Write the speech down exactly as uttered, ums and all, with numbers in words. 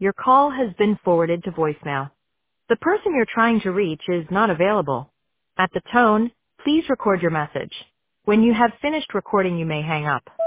Your call has been forwarded to voicemail. The person you're trying to reach is not available. At the tone, please record your message. When you have finished recording, you may hang up.